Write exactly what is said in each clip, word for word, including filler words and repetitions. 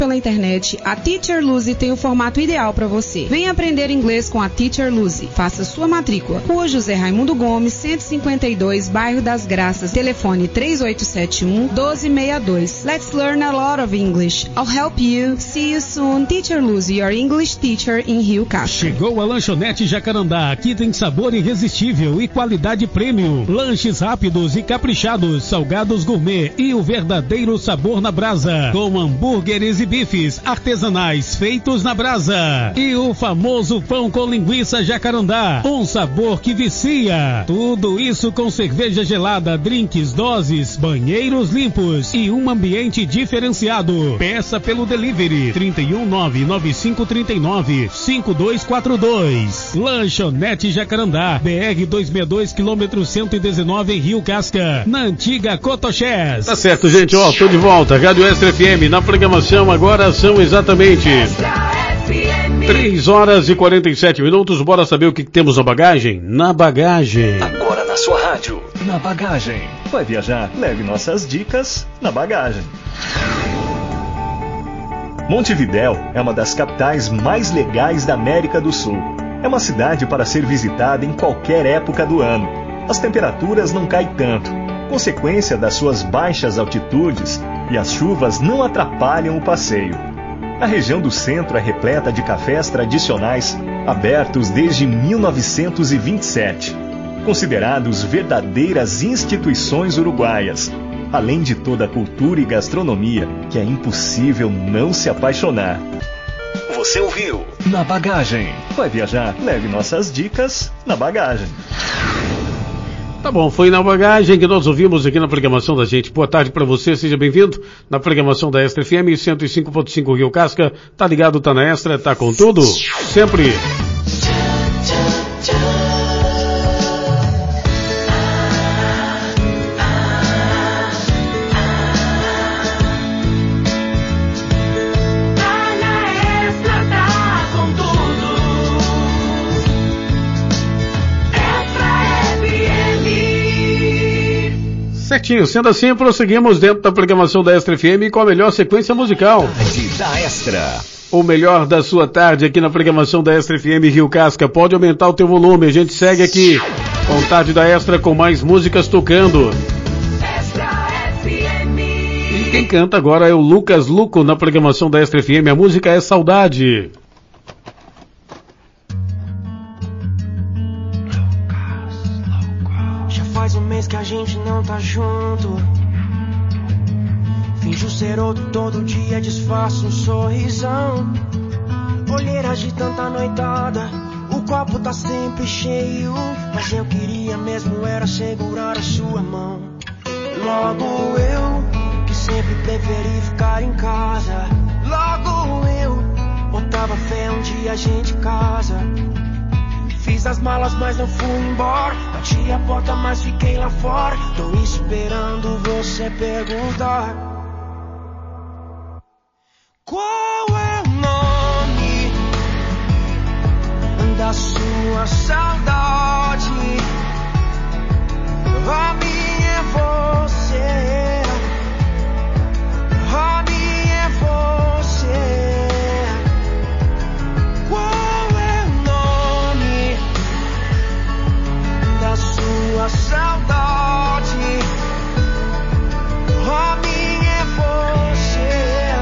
pela internet, a Teacher Luzy tem o formato ideal para você. Venha aprender inglês com a Teacher Luzy. Faça sua matrícula. Rua José Raimundo Gomes, cento e cinquenta e dois, Bairro das Graças. Telefone três oito sete um, um dois seis dois. Let's learn a lot of English. I'll help you. See you soon. Teacher Luzy, your English teacher in Rio Casca. Chegou a Lanchonete Jacarandá. Aqui tem sabor irresistível e qualidade premium. Lanches rápidos e caprichados, salgados gourmet e o verdadeiro sabor na brasa. Com hambúrgueres e bifes artesanais feitos na brasa. E o famoso pão com linguiça Jacarandá. Um sabor que vicia. Tudo isso com cerveja gelada, drinks, doses, banheiros limpos e um ambiente diferenciado. Peça pelo delivery trinta e um, nove nove cinco trinta e nove, cinco dois quatro dois. Lanchonete Jacarandá, B R duzentos e sessenta e dois, quilômetro cento e dezenove, em Rio Casca, na antiga Cotochés. Tá certo, gente, ó, tô de volta. Rádio Extra F M, na programação agora são exatamente três horas e quarenta e sete minutos. Bora saber o que temos na bagagem? Na bagagem. Agora na sua rádio, na bagagem. Vai viajar? Leve nossas dicas na bagagem. Montevidéu é uma das capitais mais legais da América do Sul. É uma cidade para ser visitada em qualquer época do ano. As temperaturas não caem tanto, consequência das suas baixas altitudes, e as chuvas não atrapalham o passeio. A região do centro é repleta de cafés tradicionais, abertos desde mil novecentos e vinte e sete, considerados verdadeiras instituições uruguaias, além de toda a cultura e gastronomia que é impossível não se apaixonar. Você ouviu Na Bagagem. Vai viajar? Leve nossas dicas na bagagem. Tá bom, foi na bagagem que nós ouvimos aqui na programação da gente. Boa tarde pra você, seja bem-vindo na programação da Extra F M cento e cinco ponto cinco Rio Casca. Tá ligado, tá na Extra, tá com tudo? Sempre. Certinho, sendo assim, prosseguimos dentro da programação da Extra F M com a melhor sequência musical. Da Extra. O melhor da sua tarde aqui na programação da Extra F M Rio Casca. Pode aumentar o teu volume, a gente segue aqui com Tarde da Extra com mais músicas tocando. Extra F M. E quem canta agora é o Lucas Luco na programação da Extra F M. A música é Saudade. Faz um mês que a gente não tá junto. Finjo ser outro todo dia, disfarço um sorrisão. Olheiras de tanta noitada, o copo tá sempre cheio. Mas eu queria mesmo era segurar a sua mão. Logo eu, que sempre preferi ficar em casa. Logo eu, botava fé um dia a gente casa. Fiz as malas, mas não fui embora. Bati a porta, mas fiquei lá fora. Tô esperando você perguntar. Qual é o nome da sua saudade? A minha é você. A minha é você. Sua saudade, a minha é você,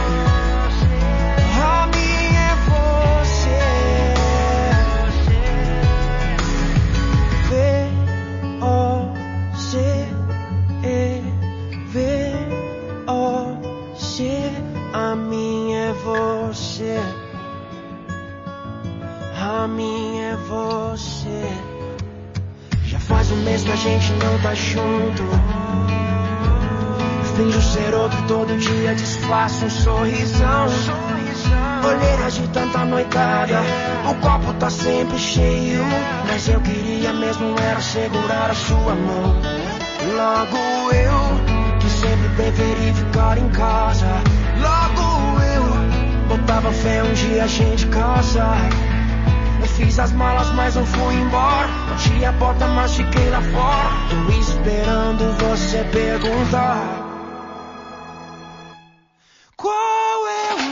a minha é você. V O C E V O C, a minha é você, a minha é você. Faz um mês que a gente não tá junto. Finjo ser outro todo dia, disfarço um sorrisão. Olheiras de tanta noitada, o copo tá sempre cheio. Mas eu queria mesmo era segurar a sua mão. Logo eu, que sempre preferi ficar em casa. Logo eu, botava fé um dia a gente casa. Eu fiz as malas, mas não fui embora. Bati a porta, mas fiquei lá fora. Tô esperando você perguntar. Qual é o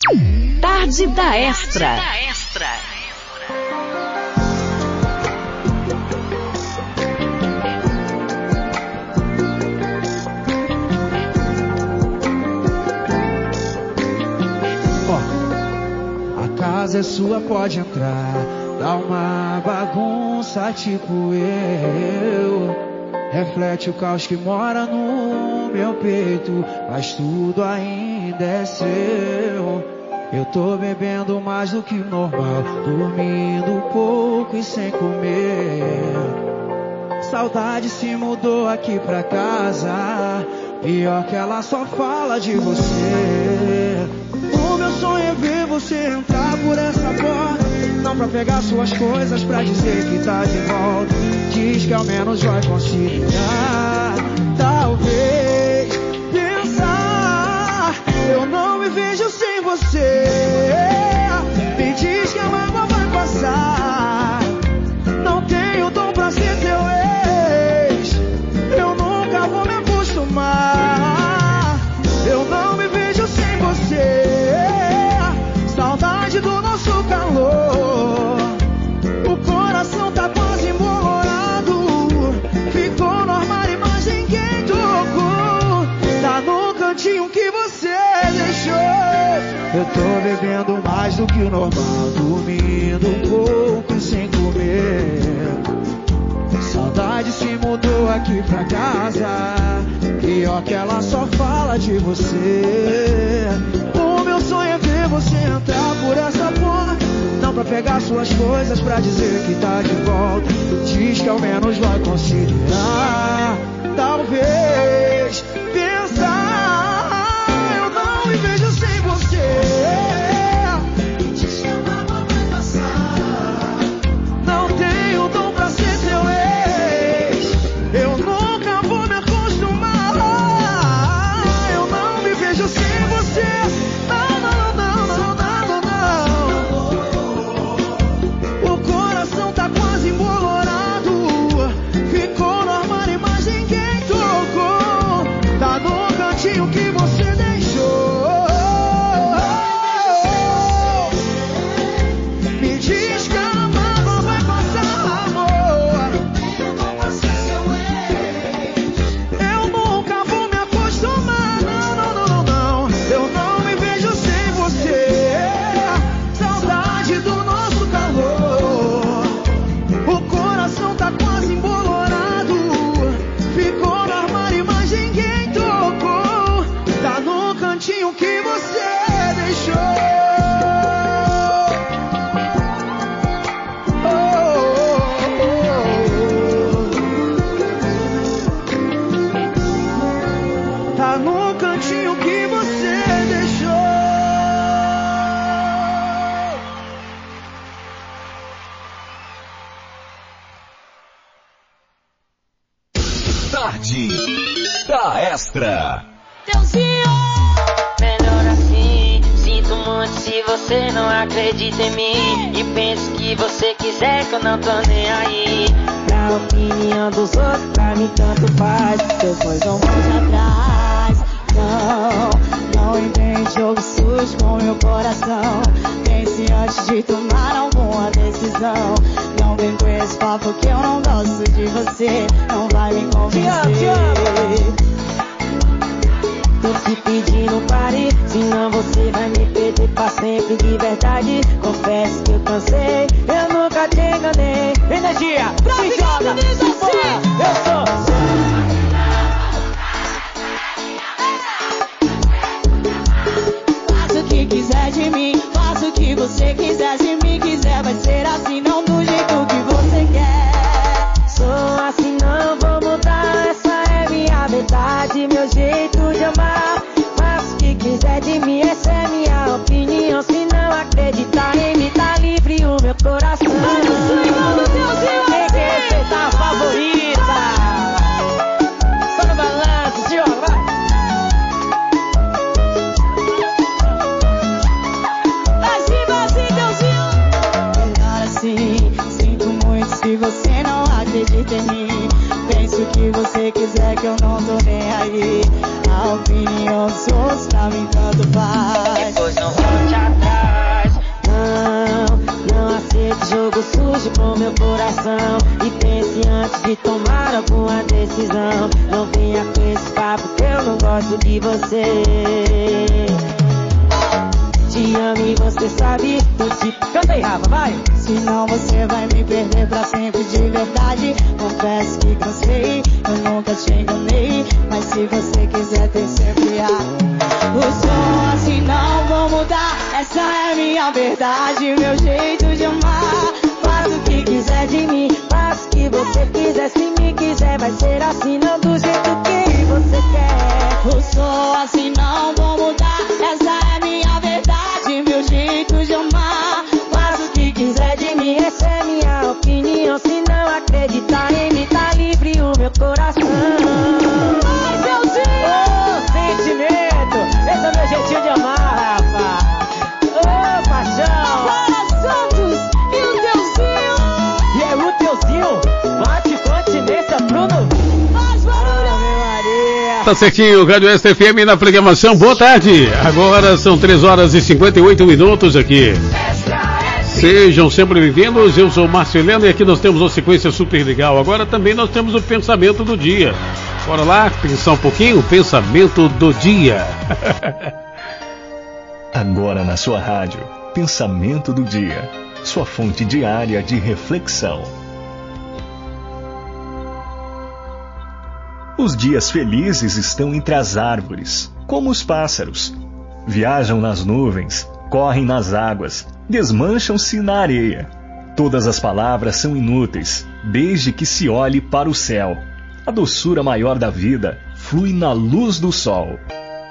Tarde da Extra. A casa é sua, pode entrar. Dá uma bagunça tipo eu. Reflete o caos que mora no meu peito, mas tudo ainda é seu. Eu tô bebendo mais do que normal, dormindo pouco e sem comer. Saudade se mudou aqui pra casa, pior que ela só fala de você. O meu sonho é ver você entrar por essa porta, não pra pegar suas coisas, pra dizer que tá de volta. Diz que ao menos vai considerar, talvez pensar. Eu não me vejo sem você. Me diz que a mágoa vai passar. Não tenho dom pra ser teu ex. Eu nunca vou me acostumar. Eu não me vejo sem você. Saudade do nosso calor. O coração tá quase embolorado. Ficou no armário, mas ninguém tocou. Tá no cantinho que você deixou. Eu tô bebendo mais do que o normal, dormindo um pouco e sem comer. Saudade se mudou aqui pra casa, pior que ela só fala de você. O meu sonho é ver você entrar por essa porta, não pra pegar suas coisas, pra dizer que tá de volta. Diz que ao menos vai considerar, talvez pensar. Eu não me vejo sem você. Diz que a mágoa vai passar. Não tenho dom pra ser teu ex. Eu nunca vou me acostumar. Eu não me vejo sem você. Não, não, não, não, não, não, não. O coração tá quase embolorado. Ficou no armário, mas ninguém tocou. Tá no cantinho que você deixou. Me diz que a mágoa vai passar, amor. Eu nunca vou me acostumar. Não, não, não, não, não. Eu não me vejo sem você. Saudade do nosso calor. O coração tá quase embolorado. Ficou no armário, mas ninguém tocou. Tá no cantinho que você deixou. Oh, oh, oh. Tá no cantinho que você deixou. Tarde da Extra. Melhor assim, sinto muito se você não acredita em mim. E penso que você quiser que eu não tô nem aí. Pra opinião dos outros, pra mim tanto faz. Depois não volte atrás. Não, não invente jogo sujo com meu coração. Pense antes de tomar alguma decisão. Não vem com esse papo que eu não gosto de você. Não vai me convencer. Tô te pedindo pare, senão você vai me perder pra sempre de verdade. Confesso que eu cansei, eu nunca te enganei. Energia, se joga, se for, eu sou. Faça o que quiser de mim, faça o que você quiser. Se me quiser vai ser assim, não do jeito que você quer. Sou assim, não vou mudar, essa é minha verdade, meu jeito de amar. Faça o que quiser de mim, essa é minha opinião. Se não acreditar em mim, tá livre o meu coração. Tem que respeitar a favorita. Só no balanço, se joga, vai. Vai se assim, Deusinho. Melhor assim, sinto muito se você não acredita em mim. Penso que você quiser que eu não tô nem aí. A opinião dos outros pra mim tanto faz. Depois não volte gosto de você. Te amo e você sabe do tipo. Canta aí, Rafa, vai! Senão você vai me perder pra sempre de verdade. Confesso que cansei, eu nunca te enganei. Mas se você quiser ter sempre a o som assim não vou mudar. Essa é minha verdade, meu jeito de amar. Faz o que quiser de mim, faz o que você quiser. Se me quiser vai ser assim, não do jeito que você quer. O som assim não vou mudar. Essa é minha verdade, meu jeito de amar. Faz o que quiser de mim, essa é minha opinião. Se não acreditar em mim, tá livre o meu coração. Ai, Deusinho! Oh, sentimento! Esse é o meu jeitinho de amar, Rafa. Ô, paixão! Para Santos e o Deusinho! E é o Deusinho! Bate continência, Bruno! Faz barulho, meu Maria! Tá certinho, Rádio Extra F M na programação. Boa tarde! Agora são três horas e cinquenta e oito minutos aqui. Sejam sempre bem-vindos, eu sou o Márcio Heleno e aqui nós temos uma sequência super legal. Agora também nós temos o pensamento do dia. Bora lá, pensar um pouquinho, o pensamento do dia. Agora na sua rádio, pensamento do dia, sua fonte diária de reflexão. Os dias felizes estão entre as árvores, como os pássaros. Viajam nas nuvens, correm nas águas, desmancham-se na areia. Todas as palavras são inúteis, desde que se olhe para o céu. A doçura maior da vida flui na luz do sol.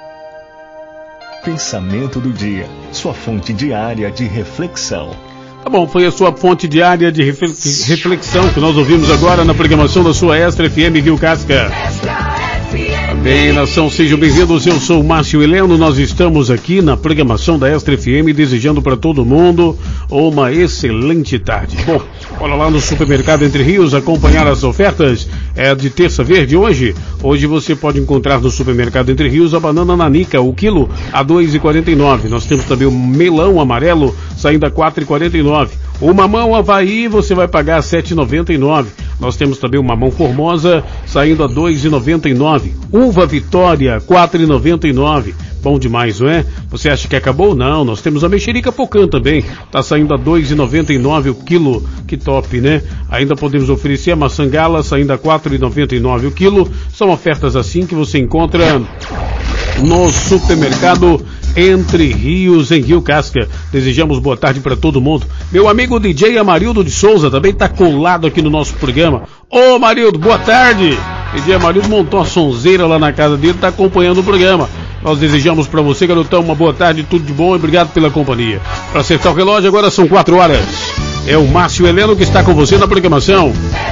Pensamento do dia, sua fonte diária de reflexão. Tá bom, foi a sua fonte diária de reflexão que nós ouvimos agora na programação da sua Extra F M Rio Casca. Bem, nação, sejam bem-vindos, eu sou o Márcio Heleno, nós estamos aqui na programação da Extra F M desejando para todo mundo uma excelente tarde. Bom, olha lá no Supermercado Entre Rios, acompanhar as ofertas é de terça verde hoje. Hoje você pode encontrar no Supermercado Entre Rios a banana nanica, o quilo a dois reais e quarenta e nove centavos. Nós temos também o melão amarelo saindo a quatro reais e quarenta e nove centavos. O mamão Havaí você vai pagar sete reais e noventa e nove centavos. Nós temos também o mamão Formosa saindo a dois reais e noventa e nove centavos. Uva Vitória, quatro reais e noventa e nove centavos. Bom demais, não é? Você acha que acabou? Não, nós temos a mexerica Pocã também. Tá saindo a dois reais e noventa e nove centavos o quilo. Que top, né? Ainda podemos oferecer a maçã gala saindo a quatro reais e noventa e nove centavos o quilo. São ofertas assim que você encontra no Supermercado Entre Rios, em Rio Casca. Desejamos boa tarde para todo mundo. Meu amigo D J Amarildo de Souza também está colado aqui no nosso programa. Ô Amarildo, boa tarde. D J Amarildo montou uma sonzeira lá na casa dele, está acompanhando o programa. Nós desejamos para você, garotão, uma boa tarde, tudo de bom e obrigado pela companhia. Para acertar o relógio, agora são quatro horas. É o Márcio Heleno que está com você na programação.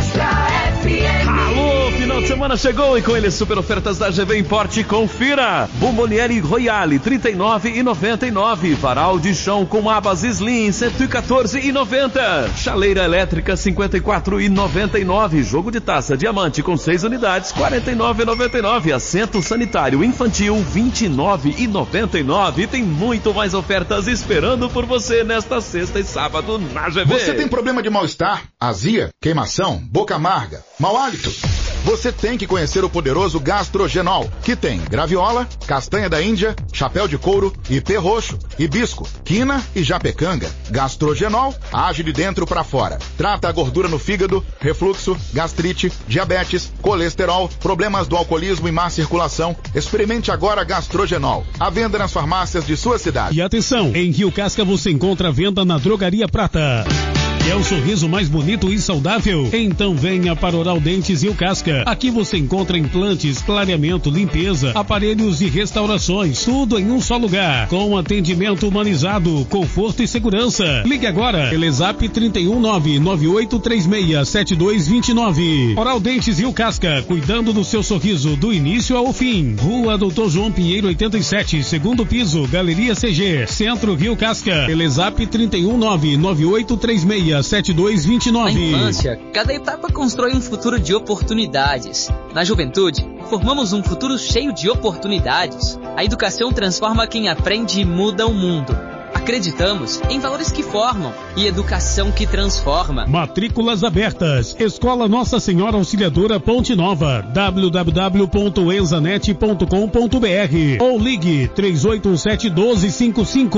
Semana chegou e com ele super ofertas da G V Import. Confira: Bomboniere Royale trinta e nove reais e noventa e nove centavos, varal de chão com abas Slim cento e quatorze reais e noventa centavos, chaleira elétrica cinquenta e quatro reais e noventa e nove centavos, jogo de taça diamante com seis unidades quarenta e nove reais e noventa e nove centavos, assento sanitário infantil vinte e nove reais e noventa e nove centavos. E tem muito mais ofertas esperando por você nesta sexta e sábado na G V. Você tem problema de mal-estar, azia, queimação, boca amarga, mau hálito? Você tem que conhecer o poderoso Gastrogenol, que tem graviola, castanha da Índia, chapéu de couro, ipê roxo, hibisco, quina e japecanga. Gastrogenol age de dentro para fora. Trata a gordura no fígado, refluxo, gastrite, diabetes, colesterol, problemas do alcoolismo e má circulação. Experimente agora Gastrogenol. À venda nas farmácias de sua cidade. E atenção, em Rio Casca você encontra a venda na Drogaria Prata. É o sorriso mais bonito e saudável? Então venha para Oral Dentes Rio Casca. Aqui você encontra implantes, clareamento, limpeza, aparelhos e restaurações. Tudo em um só lugar. Com atendimento humanizado, conforto e segurança. Ligue agora. Telezap trinta e um nove nove oito três seis sete dois dois nove. Oral Dentes Rio Casca. Cuidando do seu sorriso do início ao fim. Rua Doutor João Pinheiro oitenta e sete, segundo piso, Galeria C G, Centro Rio Casca. Telezap trinta e um nove nove oito três seis sete dois dois nove. Na infância, cada etapa constrói um futuro de oportunidades. Na juventude, formamos um futuro cheio de oportunidades. A educação transforma quem aprende e muda o mundo. A Acreditamos em valores que formam e educação que transforma. Matrículas abertas. Escola Nossa Senhora Auxiliadora Ponte Nova. w w w ponto enzanet ponto com ponto b r ou ligue três oito sete um dois cinco cinco.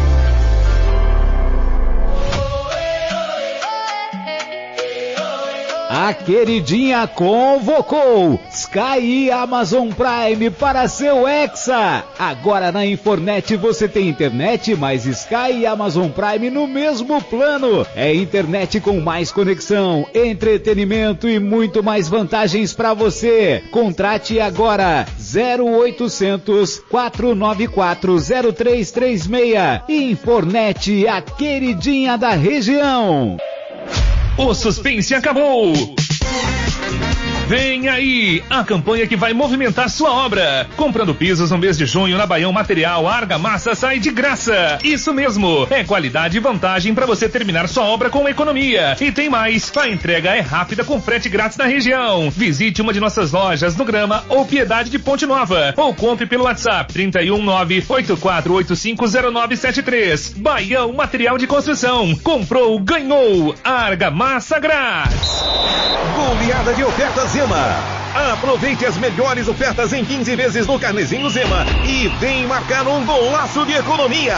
A queridinha convocou Sky e Amazon Prime para seu Hexa. Agora na Infornet você tem internet mais Sky e Amazon Prime no mesmo plano. É internet com mais conexão, entretenimento e muito mais vantagens para você. Contrate agora zero oitocentos, quatrocentos e noventa e quatro, zero três três seis. Infornet, a queridinha da região. O suspense acabou! Vem aí, a campanha que vai movimentar sua obra. Comprando pisos no mês de junho na Baião Material, a argamassa sai de graça. Isso mesmo, é qualidade e vantagem para você terminar sua obra com economia. E tem mais, a entrega é rápida com frete grátis na região. Visite uma de nossas lojas no Grama ou Piedade de Ponte Nova. Ou compre pelo WhatsApp trinta e um, nove oito quatro oito cinco zero nove sete três. Baião Material de Construção. Comprou, ganhou. Argamassa grátis. Goleada de ofertas Zema. Aproveite as melhores ofertas em quinze vezes no Carnezinho Zema e vem marcar um golaço de economia.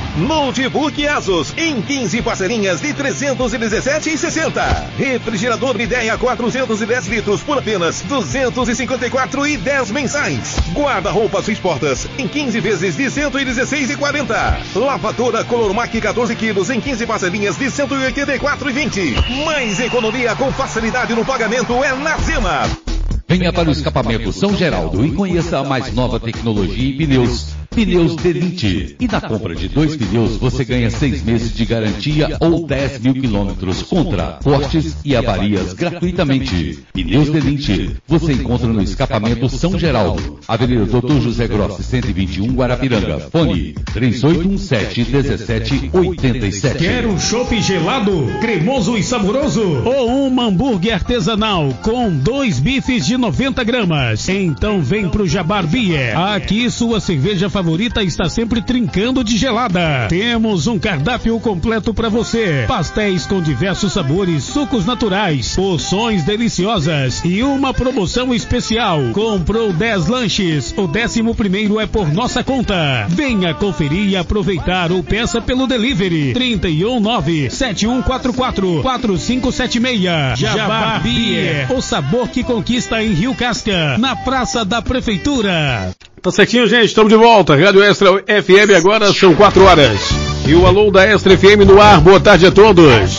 Notebook Asus em quinze parcelinhas de trezentos e dezessete reais e sessenta centavos. Refrigerador Ideia quatrocentos e dez litros por apenas duzentos e cinquenta e quatro reais e dez mensais. Guarda-roupas Seis Portas em quinze vezes de cento e dezesseis reais e quarenta centavos. Lavadora Colormac quatorze quilos em quinze parcelinhas de cento e oitenta e quatro reais e vinte centavos. Mais economia com facilidade no pagamento é na Zema. Venha para o escapamento São Geraldo e conheça a mais nova tecnologia em pneus. Pneus Delinte. E na compra de dois pneus você ganha seis meses de garantia ou dez mil quilômetros contra cortes e avarias gratuitamente. Pneus Delinte. Você encontra no escapamento São Geraldo, Avenida Doutor José Grossi, cento e vinte e um, Guarapiranga. Fone três oito um sete, um sete oito sete. Quer um chopp gelado, cremoso e saboroso? Ou um hambúrguer artesanal com dois bifes de noventa gramas? Então vem pro Jabar Beer. Aqui sua cerveja favorita favorita está sempre trincando de gelada. Temos um cardápio completo para você. Pastéis com diversos sabores, sucos naturais, porções deliciosas e uma promoção especial. Comprou dez lanches, o décimo primeiro é por nossa conta. Venha conferir e aproveitar ou peça pelo delivery trinta e um, nove sete um quatro quatro, quatro cinco sete seis. Jabar Beer, o sabor que conquista em Rio Casca, na Praça da Prefeitura. Tá certinho, gente, estamos de volta. Rádio Extra F M, agora são quatro horas. E o alô da Extra F M no ar. Boa tarde a todos.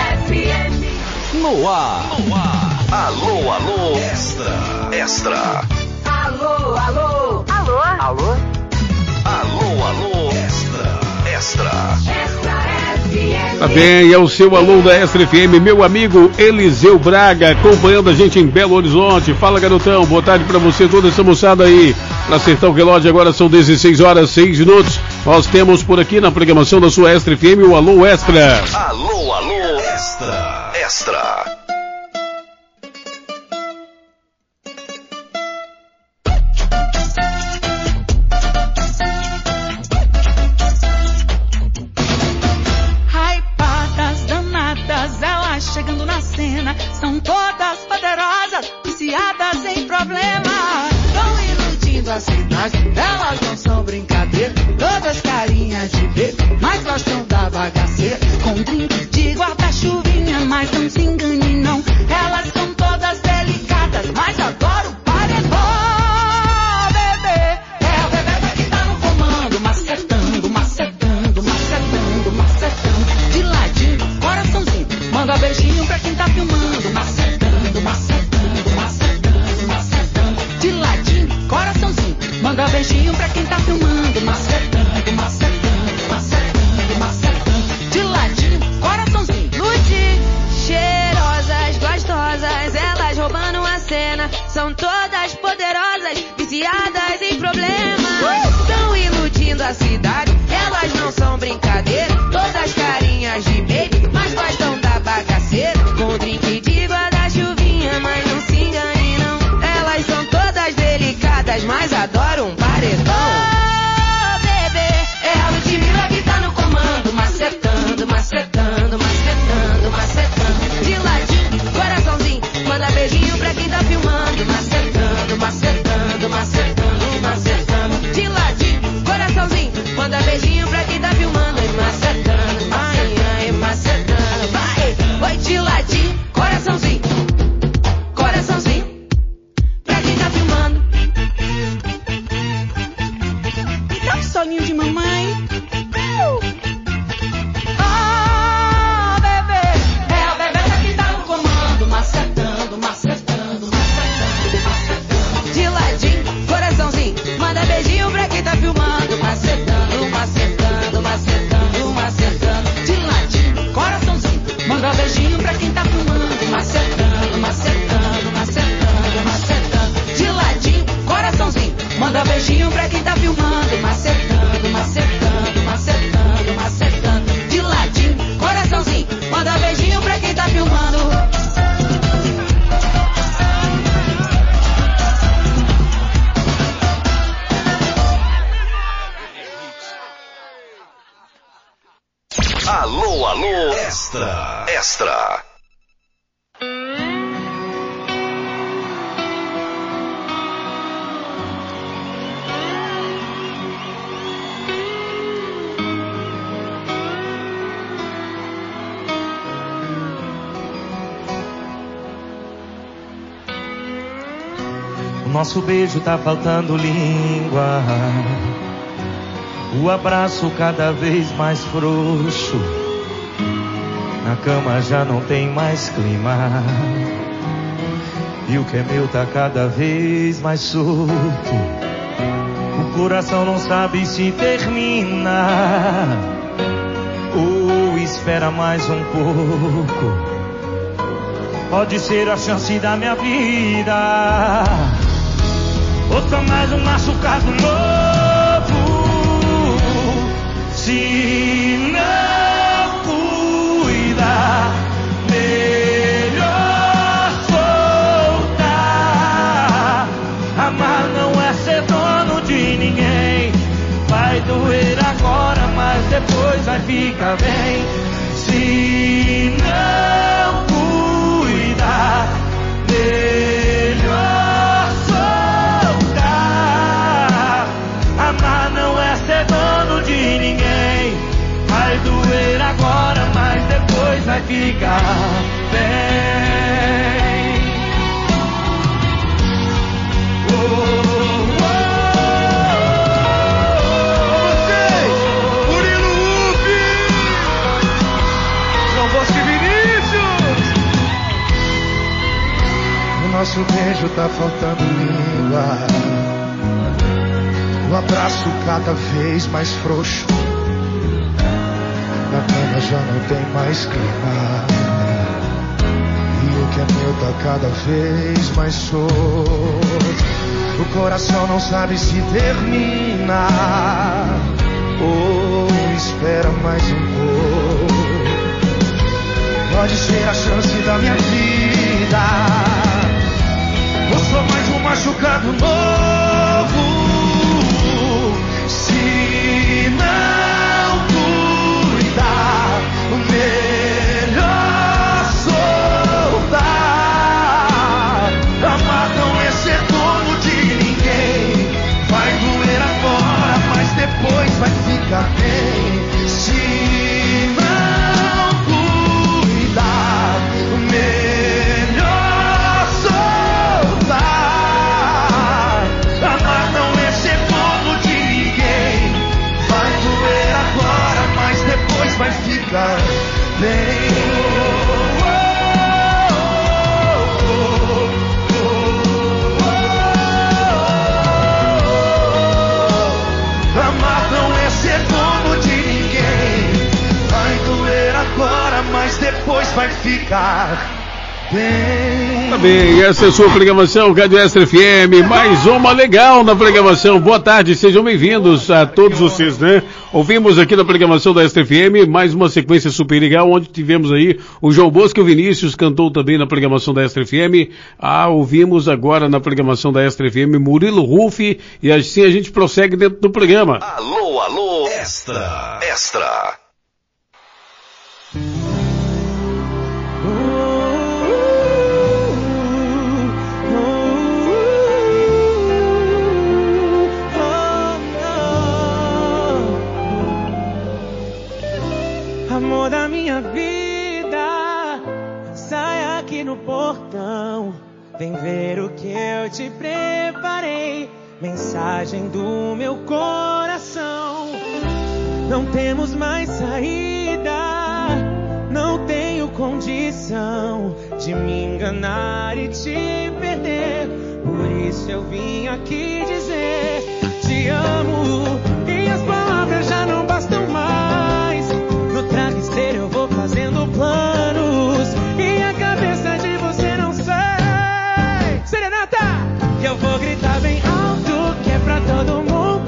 No ar. No ar. Alô, alô. Extra. Extra. Alô, alô. Alô. Alô. Alô, alô. Extra. Extra. Extra F M. Tá bem, é o seu alô da Extra F M, meu amigo Eliseu Braga, acompanhando a gente em Belo Horizonte. Fala, garotão, boa tarde pra você, toda essa moçada aí. Pra acertar o relógio, agora são dezesseis horas, seis minutos. Nós temos por aqui na programação da sua Extra F M o Alô Extra. Alô, alô, Extra. Extra. Chegando na cena, são todas poderosas, viciadas em problemas. Estão iludindo a cidade, elas não são brincadeira. Todas carinhas de bebê, mas gostam da bagaceira. Com drink de guarda-chuvinha, mas não se engane não. Elas são todas delicadas, mas adoram o paredão. Bebê, é o bebê que tá no comando, macetando, macetando, macetando, macetando. De ladinho, coraçãozinho. Manda beijinho pra quem tá filmando, macetando, macetando, macetando, macetando. De ladinho, coraçãozinho. Manda beijinho pra quem tá filmando, macetando, macetando, macetando, macetando. De ladinho, coraçãozinho. Lute, cheirosas, gostosas, elas roubando a cena. São todas poderosas, viciadas em problemas. Estão iludindo a cidade, elas não são brincadeira. Todas carinhas de baby, mas gostam da bagaceira. Com drink de guarda-chuvinha, mas não se engane não. Elas são todas delicadas, mas adoram um paredão. Oh, bebê, é a Ludmilla que tá no comando. pra quem tá filmando. Macetando, macetando, macetando, macetando. De ladinho, coraçãozinho, manda beijinho pra quem tá filmando. Alô, alô, Extra, Extra. O nosso beijo tá faltando língua, o abraço cada vez mais frouxo, na cama já não tem mais clima, e o que é meu tá cada vez mais solto. O coração não sabe se termina ou espera mais um pouco. Pode ser a chance da minha vida, ou só mais um machucado novo. Se não cuidar, melhor soltar. Amar não é ser dono de ninguém. Vai doer agora, mas depois vai ficar bem. Se não cuidar, melhor soltar. Amar não é ser dono de ninguém. Vai doer agora, mas depois vai ficar bem. Oh, oh, oh. Vocês, Murilo Rufi, João Bosco e Vinícius. O nosso beijo tá faltando língua, o abraço cada vez mais frouxo, na cama já não tem mais clima, e o que é meu tá cada vez mais solto. O coração não sabe se termina ou espera mais um pouco. Pode ser a chance da minha vida, ou só mais um machucado novo. Se não cuidar, melhor soltar. Amar não é ser dono de ninguém. Vai doer agora, mas depois vai ficar bem. Se não cuidar, melhor soltar. Amar não é ser dono de ninguém. Vai doer agora, mas depois vai ficar bem. Amar não é ser dono de ninguém. Vai doer agora, mas depois vai ficar bem. Tá bem, essa é a sua programação, Rádio Extra F M, mais uma legal na programação. Boa tarde, sejam bem-vindos a todos vocês, né? Ouvimos aqui na programação da Extra F M mais uma sequência super legal, onde tivemos aí o João Bosco e o Vinícius, cantou também na programação da Extra F M. Ah, ouvimos agora na programação da Extra F M Murilo Rufi, e assim a gente prossegue dentro do programa. Alô, alô, Extra, Extra. Amor da minha vida, sai aqui no portão. Vem ver o que eu te preparei. Mensagem do meu coração. Não temos mais saída. Não tenho condição de me enganar e te perder. Por isso eu vim aqui dizer: te amo. E as palavras já não bastam mais. No travesseiro eu vou fazendo planos, e a cabeça de você não sai. Serenata! Que eu vou gritar bem alto, que é pra todo mundo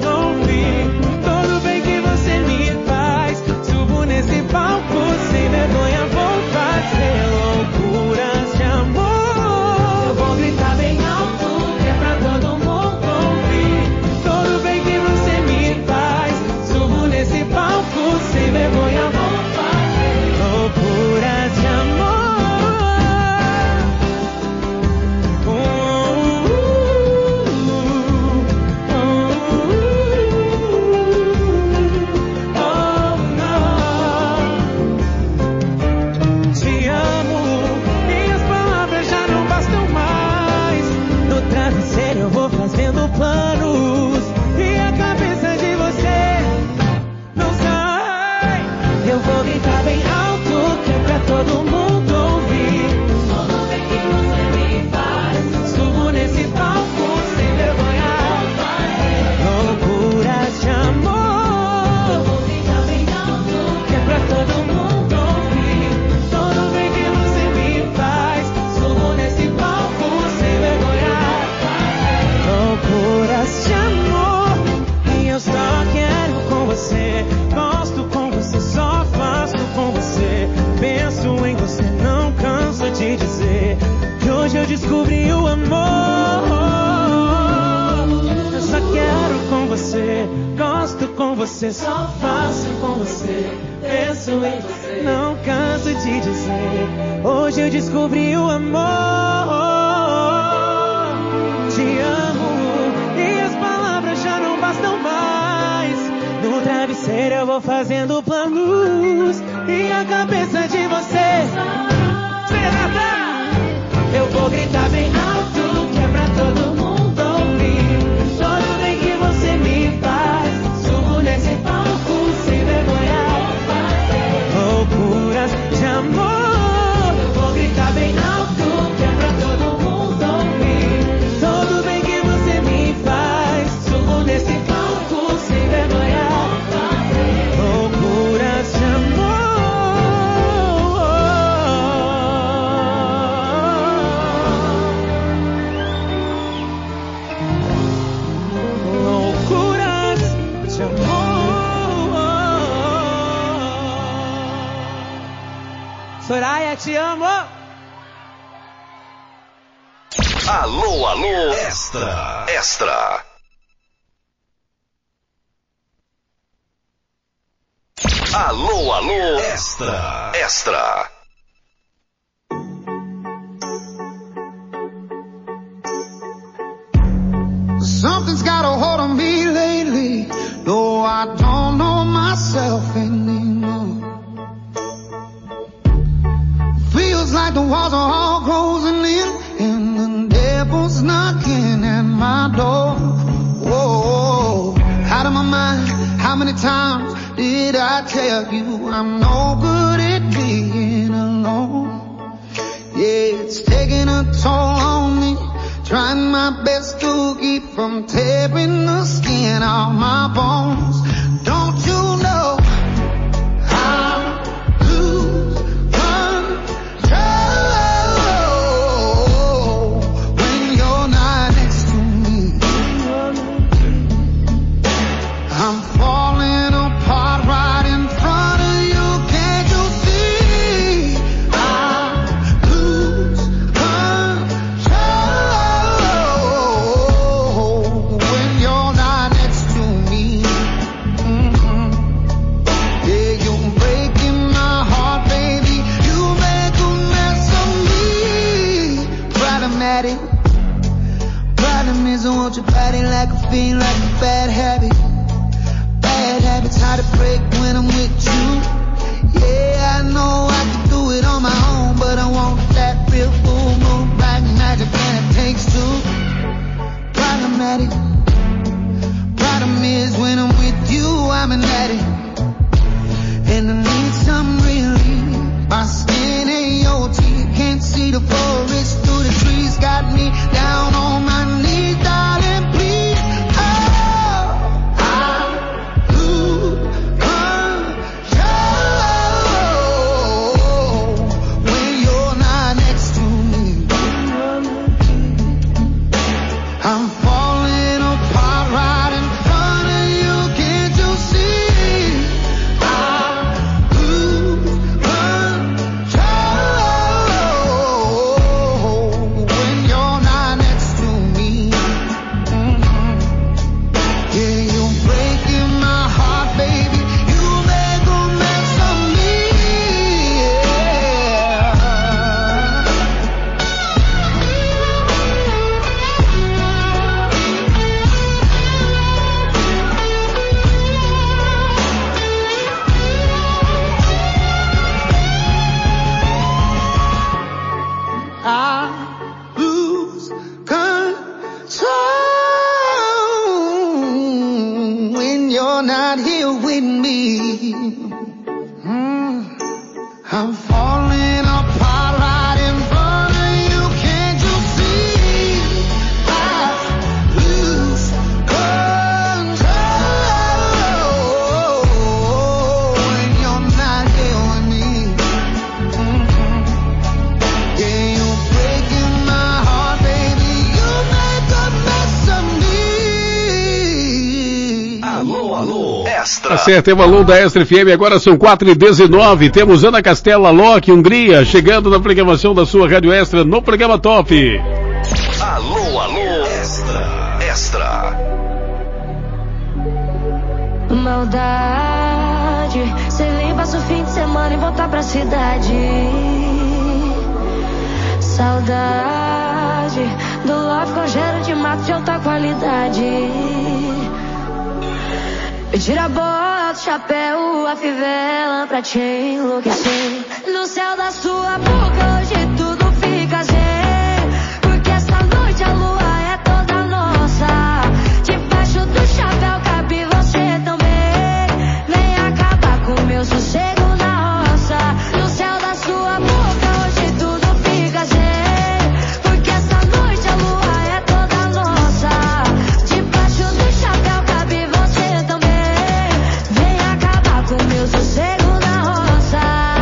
você, gosto com você, só faço com você, penso em você, não canso de dizer. Hoje eu descobri o amor. Te amo e as palavras já não bastam mais. No travesseiro eu vou fazendo planos e a cabeça de você. Serenata! Eu vou gritar bem alto que é pra todo mundo ouvir. Todo bem que você me faz. Subo nesse palco sem vergonha. Loucuras de amor. Eu vou gritar bem alto que é pra todo mundo ouvir. Todo bem que você me faz. Subo nesse palco sem vergonha. Loucuras de amor. Soraya, te amo! Alô, alô, extra, extra. Alô, alô, extra, extra. Something's got a hold on me lately, though I don't know myself anymore. Feels like the walls are all closing in, and the devil's knocking at my door. Whoa, out of my mind, how many times did I tell you I'm no good at being alone? Yeah, it's taking a toll on me, trying my best to keep from tearing the skin off my bones. Don't you know I'm lose control when you're not next to me? I'm falling apart right in front of you. Can't you see? I lose control when you're not next to me. Mm-hmm. Yeah, you're breaking my heart, baby. You make a mess of me. Problematic. Problem is I want your body like a fiend, like a bad habit. Bad habits hard to break when I'm with you. Yeah, I know I can do it on my own, but I want that real full moon, black magic, and it takes two. Problematic. Problem is when I'm with you, I'm an addict, and I need some relief. My skin ain't your teeth, can't see the forest through the trees. Got me down on my knees, darling, please. Oh, I lose control when you're not next to me. I'm falling apart right in front of you. Can't you see? I lose control when you're not next to me. Mhm. Yeah, you're breaking my heart, baby. You make a mess of me. I lose control when you're not here with me. Mm. I'm falling apart right in front of you. Can't you see? I lose control when you're not here with me. Mhm. Yeah, you're breaking my heart, baby. You make a mess of me. Alô, alô, extra. Tá certo, é o aluno da Extra F M, agora são quatro e dezenove, temos Ana Castela, Loki, Hungria, chegando na programação da sua Rádio Extra, no programa Top. Alô, alô, extra, extra. maldade. Cê vem, passa o fim de semana e voltar pra cidade. Saudade do love com cheiro de mato de alta qualidade. Tira a bota, o chapéu, a fivela pra te enlouquecer. No céu da sua boca hoje tudo fica zen. Porque esta noite a lua é toda nossa. Debaixo do chapéu cabe você também. Vem acabar com meu sossego na roça. No céu da sua boca hoje tudo fica zen. Porque esta noite a lua é toda nossa. Debaixo do chapéu cabe você também. Vem acabar com meu sossego na roça.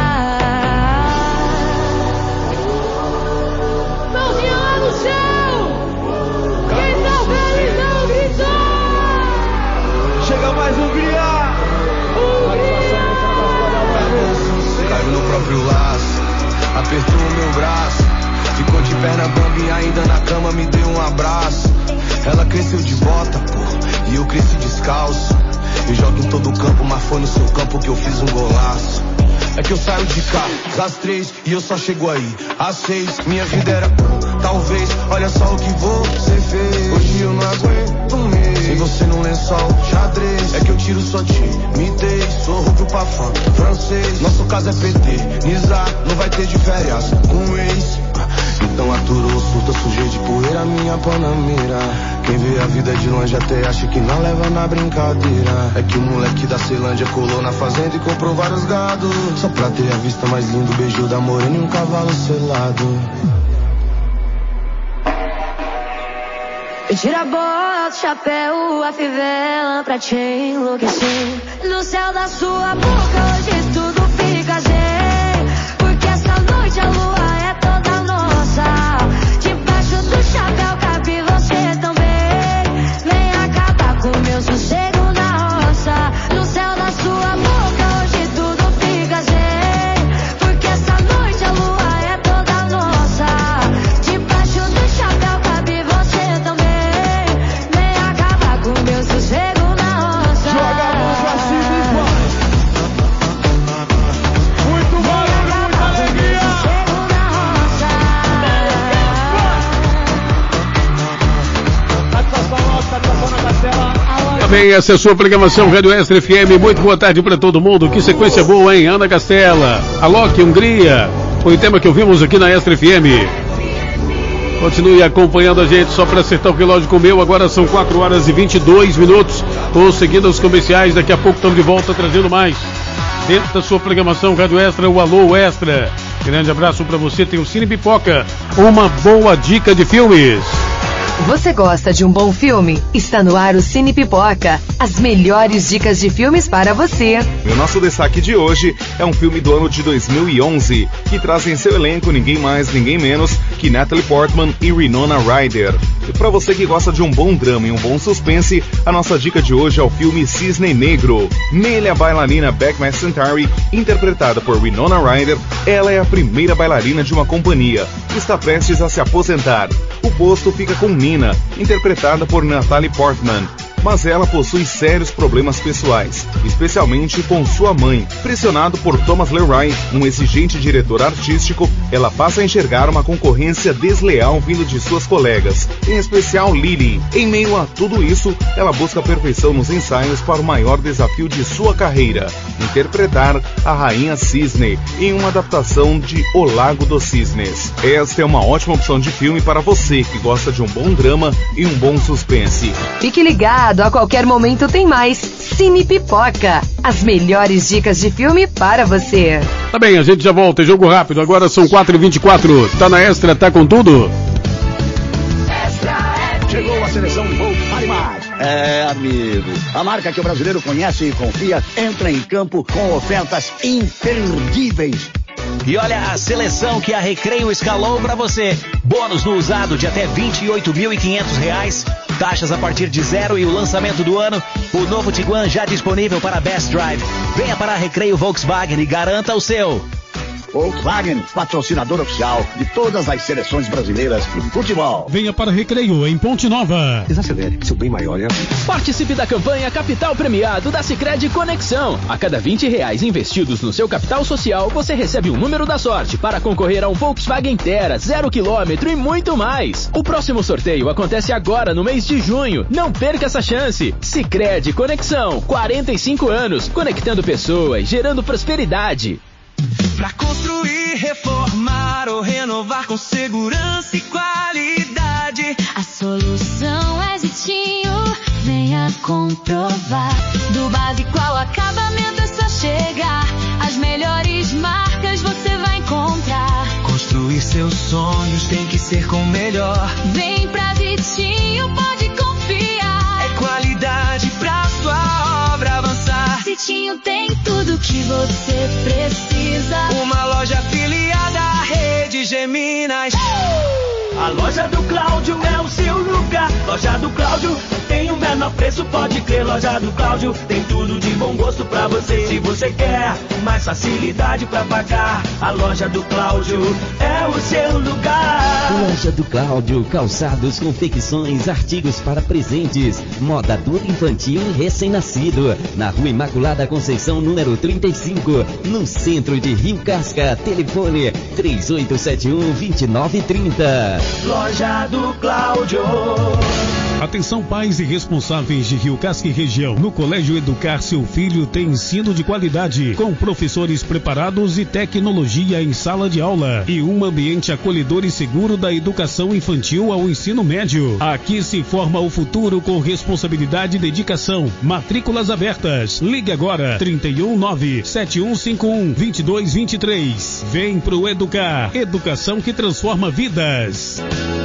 Mãozinha lá no céu. Quem tá feliz não gritou. Chega mais um griar. Caiu no próprio laço, apertou o meu braço. Ficou de perna bamba e ainda na cama me deu um abraço. Ela cresceu de bota, pô, e eu cresci descalço. Eu jogo em todo campo, mas foi no seu campo que eu fiz um golaço. É que eu saio de cá, às três, e eu só chego aí, às seis. Minha vida era talvez, olha só o que você fez. Hoje eu não aguento mês, sem você num lençol, xadrez. É que eu tiro sua timidez, sou roubo pra fã, francês. Nosso caso é P T, Nizar, não vai ter de férias com ex. Então aturou, surta, sujei de poeira minha panamera. Quem vê a vida de longe até acha que não leva na brincadeira. É que o moleque da Ceilândia colou na fazenda e comprou vários gados. Só pra ter a vista mais linda, o beijo da morena e um cavalo selado. Tira a bota, o chapéu, a fivela pra te enlouquecer. No céu da sua boca hoje tudo fica zen. Porque esta noite a lua é toda nossa. Debaixo do chapéu cabe você também. Vem acabar com meu sossego na roça. No céu da sua boca hoje tudo fica zen. Porque esta noite a lua é toda nossa. Debaixo do chapéu cabe você também. Vem acabar com meu sossego na roça. Joga a mão pra cima e vai. Muito barulho, muita alegria. Também essa é a sua programação Rádio Extra F M. Muito boa tarde para todo mundo. Que sequência boa, hein? Ana Castela, Alok, Hungria. Foi o tema que ouvimos aqui na Extra F M. Continue acompanhando a gente só para acertar o relógio com o meu. Agora são quatro horas e vinte e dois minutos. Estou seguindo os comerciais. Daqui a pouco estamos de volta trazendo mais. Dentro da sua programação Rádio Extra, o Alô Extra. Grande abraço para você. Tem o Cine Pipoca. Uma boa dica de filmes. Você gosta de um bom filme? Está no ar o Cine Pipoca. As melhores dicas de filmes para você. E o nosso destaque de hoje é um filme do ano de dois mil e onze, que traz em seu elenco ninguém mais, ninguém menos que Natalie Portman e Winona Ryder. E para você que gosta de um bom drama e um bom suspense, a nossa dica de hoje é o filme Cisne Negro. Nele, a bailarina Beck McEntire, interpretada por Winona Ryder, ela é a primeira bailarina de uma companhia que está prestes a se aposentar. O posto fica com Nina, interpretada por Natalie Portman. Mas ela possui sérios problemas pessoais, especialmente com sua mãe. Pressionado por Thomas Leroy, um exigente diretor artístico, ela passa a enxergar uma concorrência desleal vindo de suas colegas, em especial Lily. Em meio a tudo isso, ela busca a perfeição nos ensaios para o maior desafio de sua carreira: interpretar a Rainha Cisne em uma adaptação de O Lago dos Cisnes. Esta é uma ótima opção de filme para você que gosta de um bom drama e um bom suspense. Fique ligado, a qualquer momento tem mais Cine Pipoca. As melhores dicas de filme para você. Tá bem, a gente já volta. Jogo rápido, agora são quatro e vinte e quatro. Tá na Extra, tá com tudo? Chegou a seleção Volkswagen. É, amigo, a marca que o brasileiro conhece e confia entra em campo com ofertas imperdíveis. E olha a seleção que a Recreio escalou para você. Bônus no usado de até vinte e oito mil e quinhentos reais. Taxas a partir de zero e o lançamento do ano. O novo Tiguan já disponível para Best Drive. Venha para a Recreio Volkswagen e garanta o seu. Volkswagen, patrocinador oficial de todas as seleções brasileiras de futebol. Venha para Recreio, em Ponte Nova. Desacelere, seu bem maior é... Participe da campanha Capital Premiado da Sicredi Conexão. A cada vinte reais investidos no seu capital social, você recebe um número da sorte para concorrer a um Volkswagen Terra, zero quilômetro e muito mais. O próximo sorteio acontece agora no mês de junho. Não perca essa chance. Sicredi Conexão, quarenta e cinco anos, conectando pessoas, gerando prosperidade. Pra construir, reformar ou renovar com segurança e qualidade, a solução é Zitinho, venha comprovar. Do básico ao acabamento é só chegar, as melhores marcas você vai encontrar. Construir seus sonhos tem que ser com o melhor. Vem pra Zitinho, pode confiar. É qualidade pra sua obra avançar. Zitinho tem tudo que você precisa. Uma loja afiliada à rede Geminas. A loja do Cláudio é o seu lugar. Loja do Cláudio tem o menor preço, pode crer. Loja do Cláudio tem tudo de bom gosto pra você. Se você quer mais facilidade pra pagar, a loja do Cláudio é o seu lugar. Loja do Cláudio, calçados, confecções, artigos para presentes, moda adulto, infantil e recém-nascido. Na Rua Imaculada Conceição, número trinta e cinco, no centro de Rio Casca. Telefone três oito sete um, dois nove três zero. Loja do Cláudio. Atenção pais e responsáveis de Rio Casca e região. No Colégio Educar Seu Filho tem ensino de qualidade, com professores preparados e tecnologia em sala de aula e um ambiente acolhedor e seguro da educação infantil ao ensino médio. Aqui se forma o futuro com responsabilidade e dedicação. Matrículas abertas. Ligue agora trinta e um, nove sete um cinco um, dois dois dois três. Vem pro Educar. Educação que transforma vidas.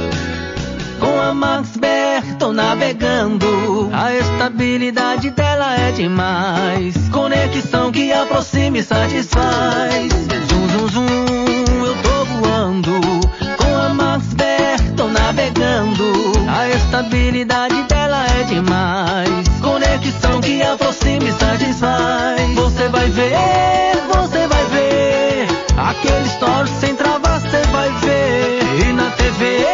Com a MaxBer tô navegando, a estabilidade dela é demais. Conexão que aproxima e satisfaz. Zum, zum, zum, eu tô voando. Com a MaxBer tô navegando, a estabilidade dela é demais. Conexão que aproxima e satisfaz. Você vai ver, você vai ver, aquele story sem travar você vai ver. E na T V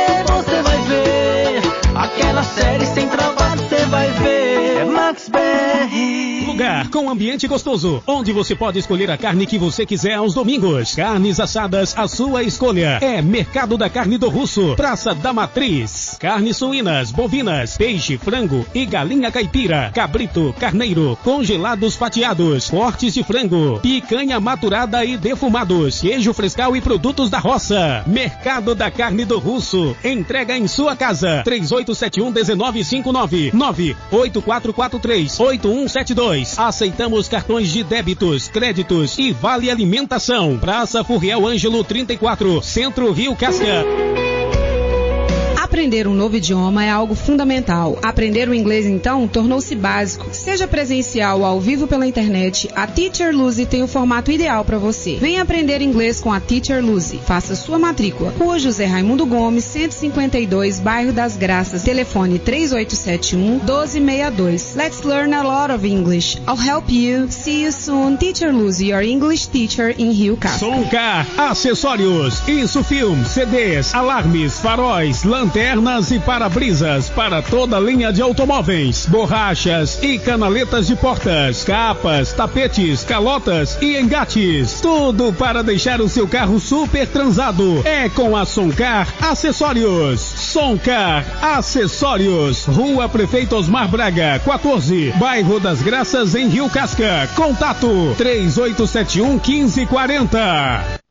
aquela série sem trabalho você vai ver. É MaxBer. Lugar com ambiente gostoso, onde você pode escolher a carne que você quiser aos domingos. Carnes assadas, a sua escolha. É Mercado da Carne do Russo, Praça da Matriz. Carnes suínas, bovinas, peixe, frango e galinha caipira, cabrito, carneiro, congelados fatiados, cortes de frango, picanha maturada e defumados, queijo frescal e produtos da roça. Mercado da Carne do Russo. Entrega em sua casa. três oito sete um, um nove cinco nove, nove oito quatro quatro três, oito um sete dois. Aceitamos cartões de débitos, créditos e vale alimentação. Praça Furriel Ângelo trinta e quatro, Centro Rio Casca. Aprender um novo idioma é algo fundamental. Aprender o inglês, então, tornou-se básico. Seja presencial ou ao vivo pela internet, a Teacher Lucy tem o formato ideal para você. Venha aprender inglês com a Teacher Lucy. Faça sua matrícula. Rua José Raimundo Gomes, cento e cinquenta e dois, Bairro das Graças. Telefone três oito sete um, um dois seis dois. Let's learn a lot of English. I'll help you. See you soon. Teacher Lucy, your English teacher in Rio Casca. Soncar, acessórios, Insufilm, C Ds, alarmes, faróis, lanternas e para-brisas para toda a linha de automóveis, borrachas e canaletas de portas, capas, tapetes, calotas e engates. Tudo para deixar o seu carro super transado. É com a Soncar Acessórios. Soncar Acessórios. Rua Prefeito Osmar Braga, quatorze, Bairro das Graças, em Rio Casca. Contato três oito sete um, um cinco quatro zero.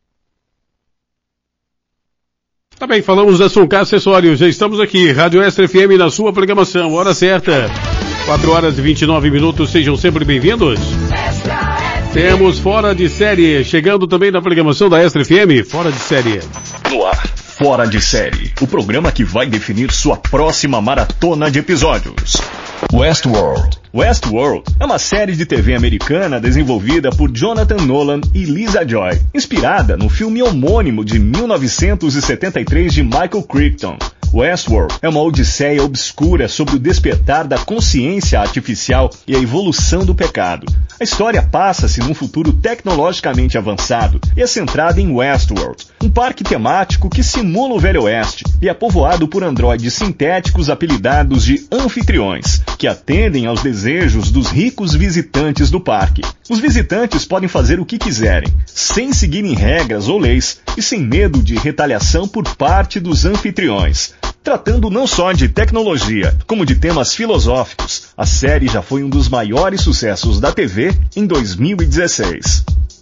Tá bem, falamos da Soncar Acessórios, já estamos aqui, Rádio Extra F M na sua programação, hora certa, quatro horas e vinte e nove minutos, sejam sempre bem-vindos. Temos Fora de Série, chegando também na programação da Extra F M, Fora de Série. No ar, Fora de Série, o programa que vai definir sua próxima maratona de episódios. Westworld. Westworld é uma série de T V americana desenvolvida por Jonathan Nolan e Lisa Joy, inspirada no filme homônimo de mil novecentos e setenta e três de Michael Crichton. Westworld é uma odisseia obscura sobre o despertar da consciência artificial e a evolução do pecado. A história passa-se num futuro tecnologicamente avançado e é centrada em Westworld, um parque temático que simula o Velho Oeste e é povoado por androides sintéticos apelidados de anfitriões, que atendem aos desejos dos ricos visitantes do parque. Os visitantes podem fazer o que quiserem, sem seguirem regras ou leis e sem medo de retaliação por parte dos anfitriões. Tratando não só de tecnologia, como de temas filosóficos, a série já foi um dos maiores sucessos da T V em dois mil e dezesseis.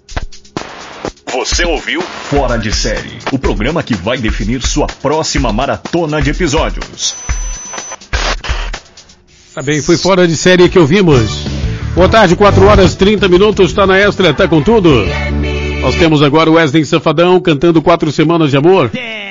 Você ouviu Fora de Série, o programa que vai definir sua próxima maratona de episódios. Tá bem, foi Fora de Série que ouvimos. Boa tarde, quatro horas e trinta minutos, tá na Extra, tá com tudo. Nós temos agora o Wesley Safadão cantando Quatro Semanas de Amor.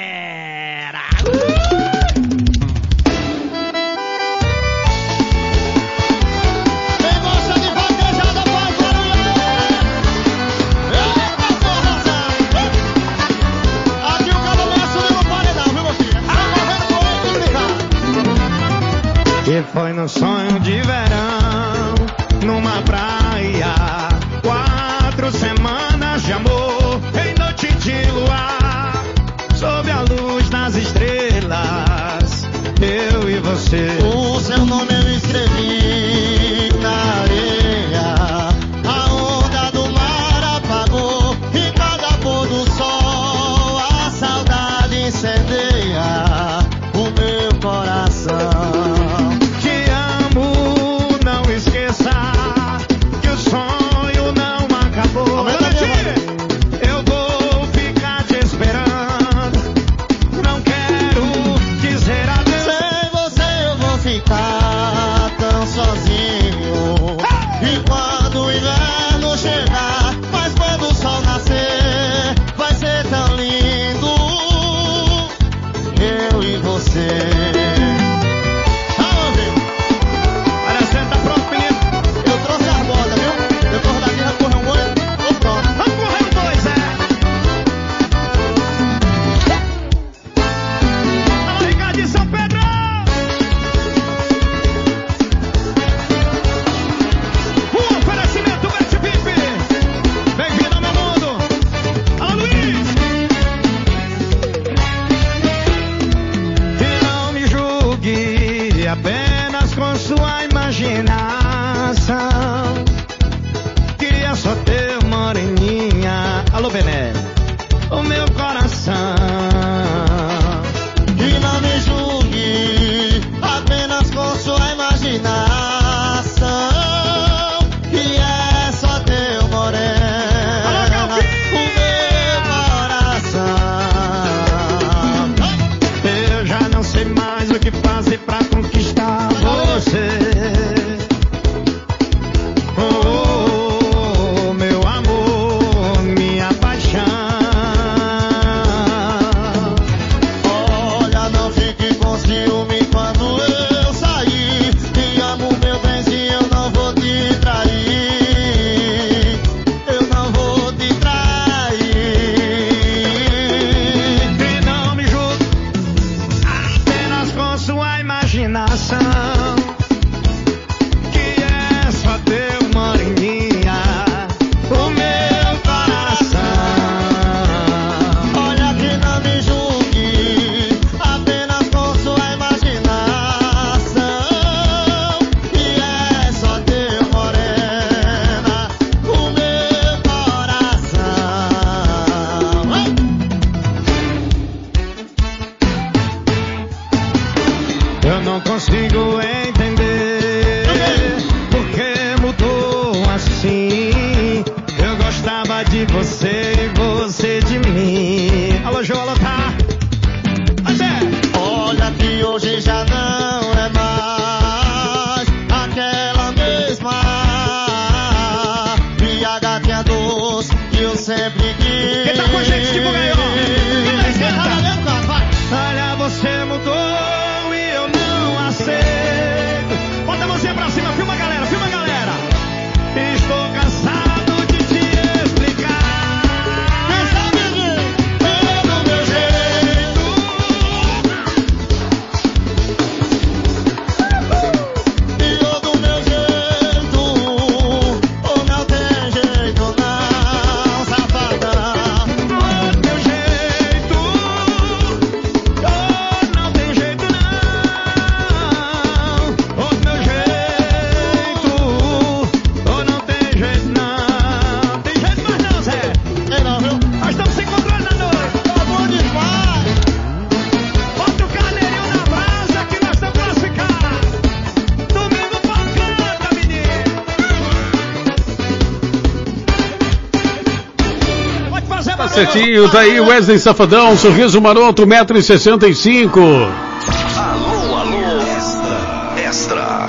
E foi no sonho de verão, numa praia, quatro semanas de amor, em noite de luar, sob certinho, tá aí Wesley Safadão, sorriso maroto, um metro e sessenta e cinco. Alô, alô, extra, extra.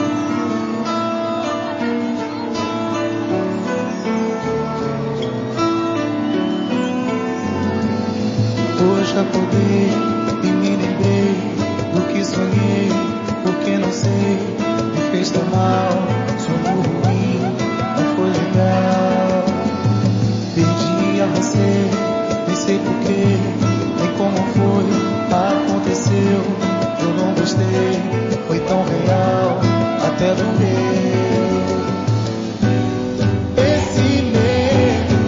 Hoje acordei e me lembrei do que sonhei, porque não sei, me fez tão mal, sonho ruim, não foi legal. Perdi a você, nem sei porquê, nem como foi, aconteceu, eu não gostei, foi tão real, até doeu. Esse medo,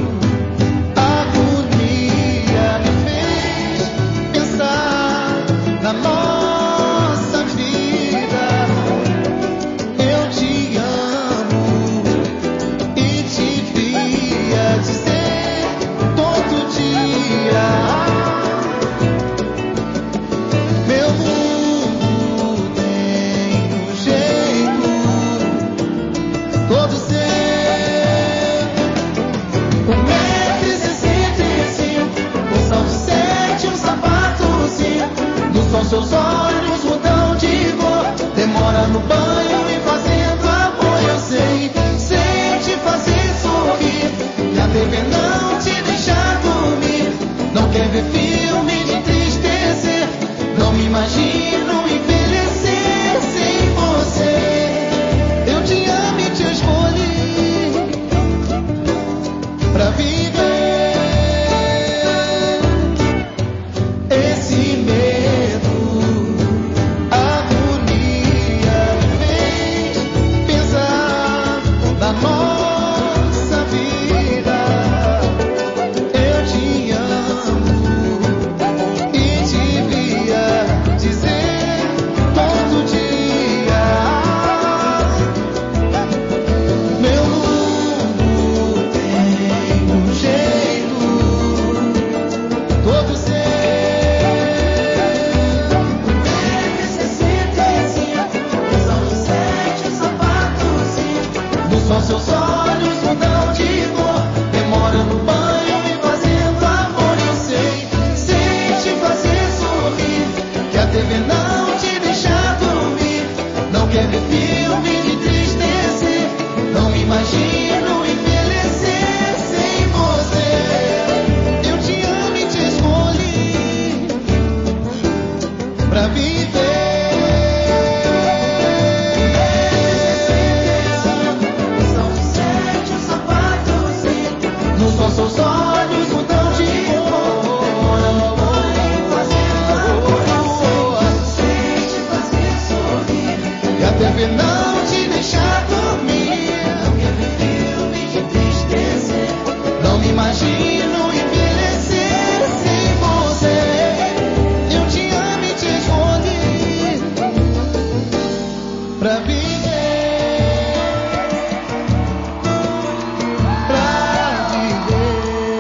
agonia me fez pensar na nossa vida. Eu te amo e devia dizer todo dia. Meu mundo tem um jeito todo seu. Um metro e sessenta e cinco, um salto sete, um sapato cinco. No som seus olhos mudam de cor. Demora no banho e fazendo amor. Eu sei, sei te fazer sorrir. E a T V não te deixa dormir. Não quer ver filme de entristecer. Não me imagino envelhecer sem você. Eu te amo e te escolhi pra viver. Esse medo, agonia me fez pensar na nossa vida. Eu te amo e devia dizer todo dia. Meu mundo tem um jeito todo seu. sessenta e cinco, são sete sapatos. No som seus olhos mudam de cor. Demora no banho e fazendo amor. Eu sei, sei te fazer sorrir. Que a T V não te deixa dormir. Não quer ver filme de entristecer. Não me imagino envelhecer sem você. Eu te amo e te escolhi pra viver. São sete os sapatos. No som seus olhos mudam de cor. Demora no banho fazendo amor. Sei te fazer sorrir. E a T V não te deixa dormir. Não quer ver filme de entristecer. Não me imagino envelhecer sem você. Eu te amo e te escolhi pra viver. Pra viver.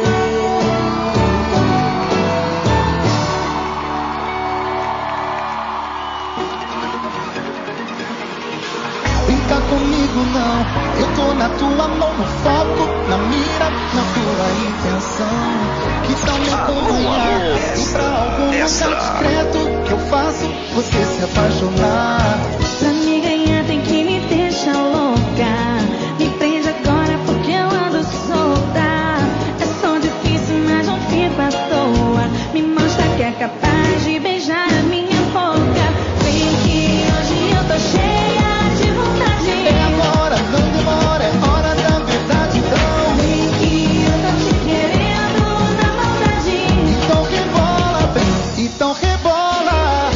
Brinca comigo não, eu tô na tua mão, no foco, na mira, na tua intenção. Que tal me acompanhar e pra algum lugar discreto que eu faço você se apaixonar. Pra me ganhar tem que me deixar louca. Me prende agora porque eu ando solta. É só difícil, mas não fico à toa. Me mostra que é capaz de beijar a minha boca. Vem que hoje eu tô cheia de vontade. É agora, não demora, é hora da verdade então. Vem que eu tô te querendo na maldade. Então rebola, bem, então rebola.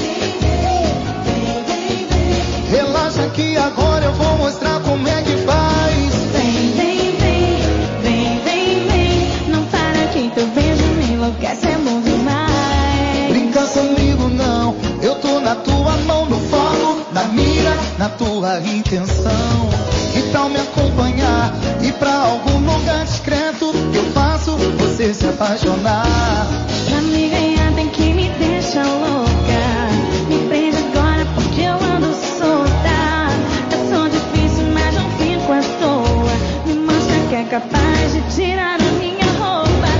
Relaxa que agora eu vou mostrar como é que faz. Vem, vem, vem, vem, vem, vem. Não para que teu beijo me enlouquece, é bom demais. Brinca comigo não, eu tô na tua mão, no foco, na mira, na tua intenção. Que tal me acompanhar e pra algum lugar discreto que eu faço você se apaixonar. Pra me ganhar tem que me deixar louca. Me prende agora porque eu ando solta. É só difícil, mas não fico à toa. Me mostra que é capaz de tirar a minha roupa.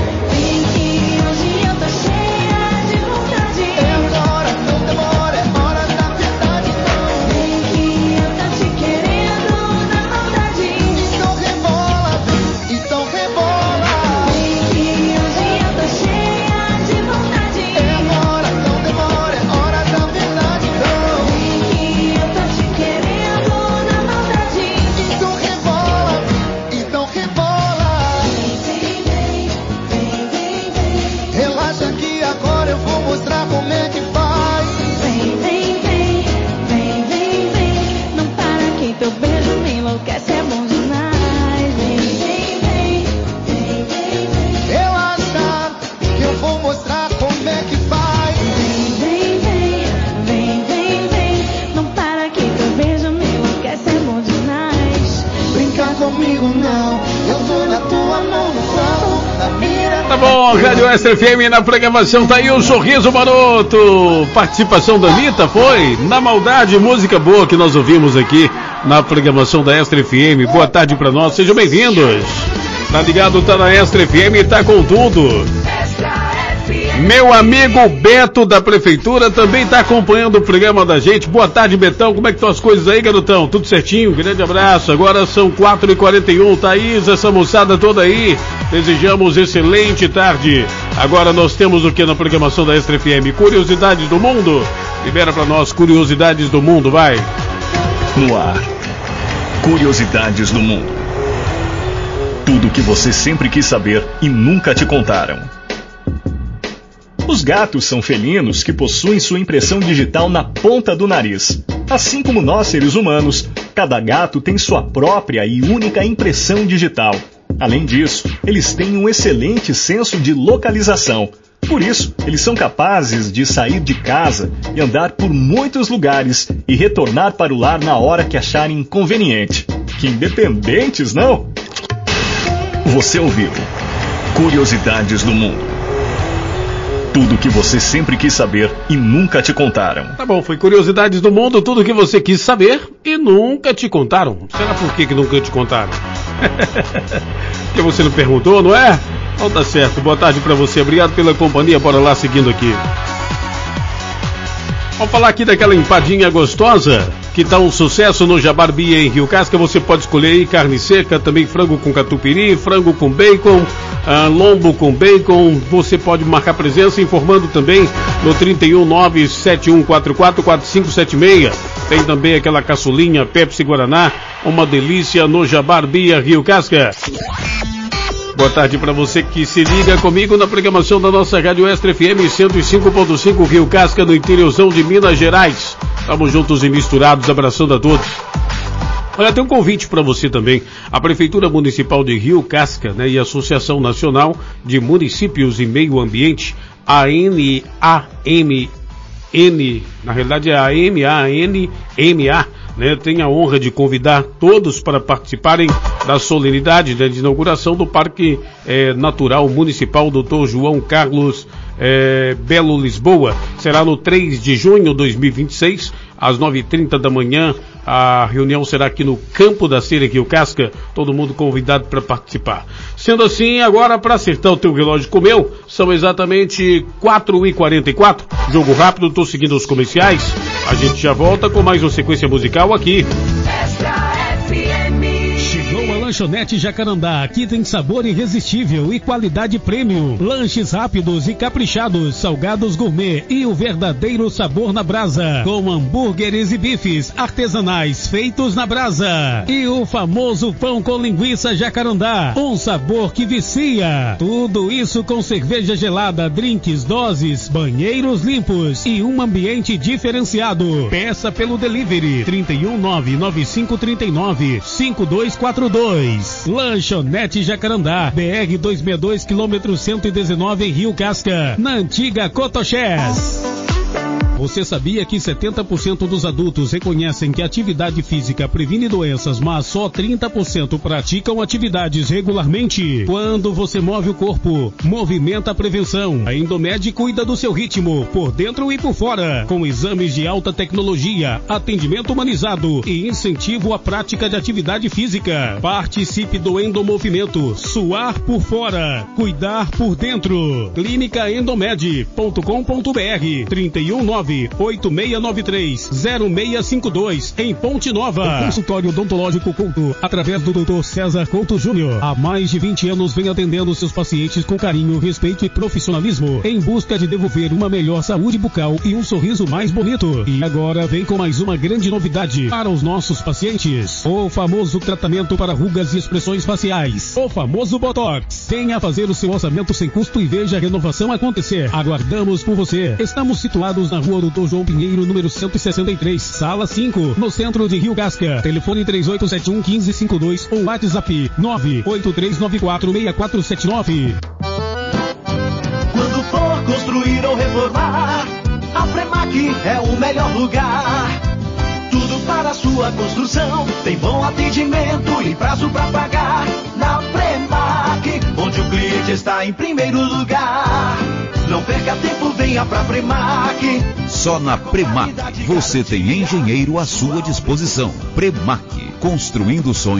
comigo não. Eu tô na tua mão, na mira. Tá bom, Rádio Extra F M na programação, tá aí o Sorriso Maroto. Participação da Anitta, foi? Na Maldade, música boa que nós ouvimos aqui na programação da Extra F M. Boa tarde pra nós, sejam bem-vindos. Tá ligado, tá na Extra F M, tá com tudo. Meu amigo Beto da Prefeitura também tá acompanhando o programa da gente. Boa tarde, Betão, como é que estão as coisas aí, garotão? Tudo certinho? Grande abraço. Agora são quatro e quarenta e um, Thaís, essa moçada toda aí. Desejamos excelente tarde. Agora nós temos o que na programação da Extra F M? Curiosidades do mundo. Libera pra nós curiosidades do mundo, vai. No ar, curiosidades do mundo. Tudo que você sempre quis saber e nunca te contaram. Os gatos são felinos que possuem sua impressão digital na ponta do nariz. Assim como nós, seres humanos, cada gato tem sua própria e única impressão digital. Além disso, eles têm um excelente senso de localização. Por isso, eles são capazes de sair de casa e andar por muitos lugares e retornar para o lar na hora que acharem conveniente. Que independentes, não? Você ouviu Curiosidades do Mundo. Tudo que você sempre quis saber e nunca te contaram. Tá bom, foi Curiosidades do Mundo, tudo que você quis saber e nunca te contaram. Será por que que nunca te contaram? Porque você não perguntou, não é? Então tá certo, boa tarde pra você, obrigado pela companhia, bora lá seguindo aqui. Vamos falar aqui daquela empadinha gostosa que tá um sucesso no Jabarbia em Rio Casca. Você pode escolher aí carne seca, também frango com catupiry, frango com bacon, ah, lombo com bacon. Você pode marcar presença informando também no trinta e um, nove sete um quatro quatro, quatro cinco sete seis. Tem também aquela caçulinha Pepsi Guaraná, uma delícia no Jabarbia Rio Casca. Boa tarde para você que se liga comigo na programação da nossa Rádio Extra F M cento e cinco ponto cinco Rio Casca, no interiorzão de Minas Gerais. Estamos juntos e misturados, abraçando a todos. Olha, tem um convite para você também. A Prefeitura Municipal de Rio Casca, né, e a Associação Nacional de Municípios e Meio Ambiente, a N A M N, na realidade é a M A N M A, né, tem a honra de convidar todos para participarem da solenidade, né, de inauguração do Parque eh, Natural Municipal doutor João Carlos eh, Belo Lisboa. Será no três de junho de dois mil e vinte e seis, às nove e trinta da manhã. A reunião será aqui no Campo da Cera, Rio Casca, todo mundo convidado para participar. Sendo assim, agora para acertar o teu relógio com o meu, são exatamente quatro e quarenta e quatro, jogo rápido, estou seguindo os comerciais, a gente já volta com mais uma sequência musical aqui. Lanchonete Jacarandá, aqui tem sabor irresistível e qualidade premium. Lanches rápidos e caprichados, salgados gourmet e o verdadeiro sabor na brasa. Com hambúrgueres e bifes artesanais feitos na brasa. E o famoso pão com linguiça Jacarandá, um sabor que vicia. Tudo isso com cerveja gelada, drinks, doses, banheiros limpos e um ambiente diferenciado. Peça pelo delivery trinta e um, nove nove cinco trinta e nove, cinco dois quatro dois. Lanchonete Jacarandá, B R duzentos e sessenta e dois, quilômetro cento e dezenove, em Rio Casca, na antiga Cotoxés. Você sabia que setenta por cento dos adultos reconhecem que a atividade física previne doenças, mas só trinta por cento praticam atividades regularmente? Quando você move o corpo, movimenta a prevenção. A Endomed cuida do seu ritmo, por dentro e por fora, com exames de alta tecnologia, atendimento humanizado e incentivo à prática de atividade física. Participe do Endomovimento, suar por fora, cuidar por dentro. clínica endomed ponto com ponto b r, trinta e um, nove oito seis nove três, zero seis cinco dois, em Ponte Nova. O consultório odontológico Couto, através do doutor César Couto Júnior. Há mais de vinte anos vem atendendo seus pacientes com carinho, respeito e profissionalismo, em busca de devolver uma melhor saúde bucal e um sorriso mais bonito. E agora vem com mais uma grande novidade para os nossos pacientes: o famoso tratamento para rugas e expressões faciais, o famoso Botox. Venha fazer o seu orçamento sem custo e veja a renovação acontecer. Aguardamos por você. Estamos situados na rua doutor João Pinheiro, número cento e sessenta e três, sala cinco, no centro de Rio Casca. Telefone três oito sete um, um cinco cinco dois ou WhatsApp nove oito três nove quatro, seis quatro sete nove. Quando for construir ou reformar, a Fremac é o melhor lugar. Tudo para a sua sua construção. Tem bom atendimento e prazo pra pagar. Na Premac, onde o cliente está em primeiro lugar. Não perca tempo, venha pra Premac. Só na Premac você tem engenheiro à sua disposição. Premac, construindo sonhos.